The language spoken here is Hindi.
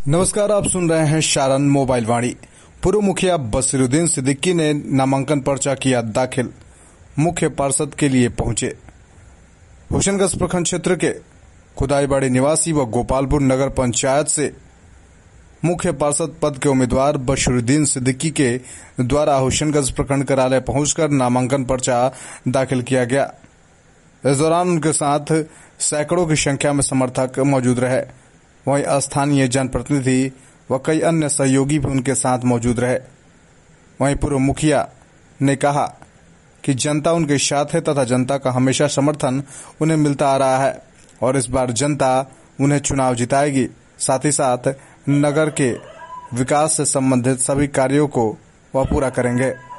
नमस्कार, आप सुन रहे हैं शारन मोबाइल वाणी। पूर्व मुखिया बसीरुद्दीन सिद्दीकी ने नामांकन पर्चा किया दाखिल, मुख्य पार्षद के लिए पहुंचे। होशंगाबाद प्रखंड क्षेत्र के खुदाईबाड़ी निवासी व गोपालपुर नगर पंचायत से मुख्य पार्षद पद के उम्मीदवार बसीरुद्दीन सिद्दीकी के द्वारा होशंगाबाद प्रखंड कार्यालय पहुंचकर नामांकन पर्चा दाखिल किया गया। इस दौरान उनके साथ सैकड़ों की संख्या में समर्थक मौजूद रहे। वहीं स्थानीय जनप्रतिनिधि व कई अन्य सहयोगी भी उनके साथ मौजूद रहे। वहीं पूर्व मुखिया ने कहा कि जनता उनके साथ है तथा जनता का हमेशा समर्थन उन्हें मिलता आ रहा है और इस बार जनता उन्हें चुनाव जिताएगी। साथ ही साथ नगर के विकास से संबंधित सभी कार्यों को वह पूरा करेंगे।